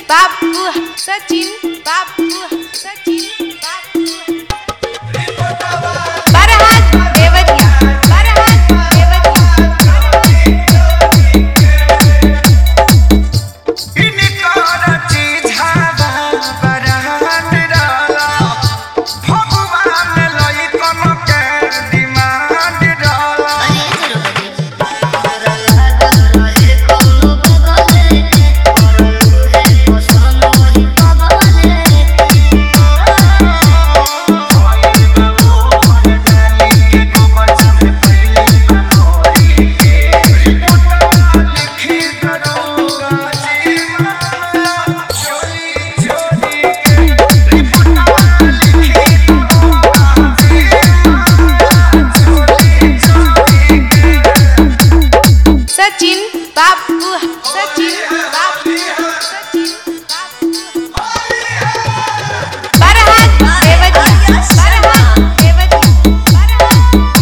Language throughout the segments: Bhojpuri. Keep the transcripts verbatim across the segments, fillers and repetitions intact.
बाबू सचिन बाबू सचिन बाबू बरहात देवरिया बरहात सचिन बाबू सचिन बाबू बरहात देवरिया बरहात देवरिया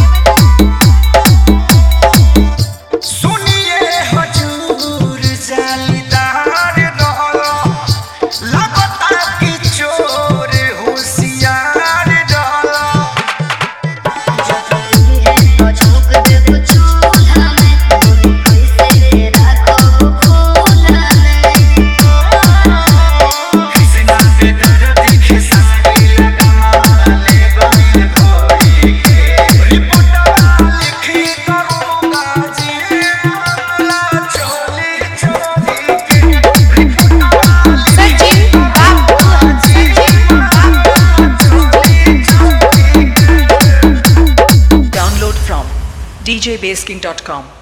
सुनिए हुजूर जालीदार रहलो लगता कि चोर होशियार रहलो जरूरी है तो झोंक दे कुछ चूल्हा में कैसे रखो फूला में कृष्णा पे दर्द दिखे सारी लगमा ले गई घोड़ी के रिपोर्टवा लिखी करूंगा जी मामला चोली चोली के रिपोर्टवा सचिन बाबू सचिन बाबू चोली चोली के Download from d j baseking dot com.